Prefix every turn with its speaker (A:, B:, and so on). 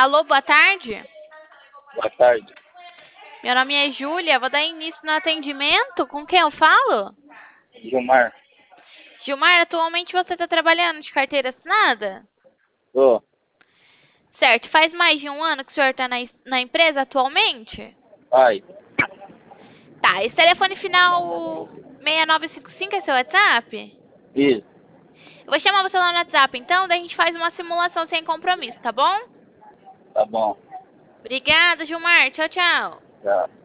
A: Alô, boa tarde.
B: Boa tarde.
A: Meu nome é Júlia, vou dar início no atendimento. Com quem eu falo?
B: Gilmar.
A: Gilmar, atualmente você está trabalhando de carteira assinada?
B: Ô,
A: Certo, faz mais de um ano que o senhor está na empresa atualmente?
B: pai.
A: Tá, esse telefone final 6955 é seu WhatsApp?
B: Isso,
A: Eu vou chamar você lá no WhatsApp, então, daí a gente faz uma simulação sem compromisso, tá bom?
B: tá bom.
A: Obrigada, Gilmar. Tchau, tchau.
B: Já.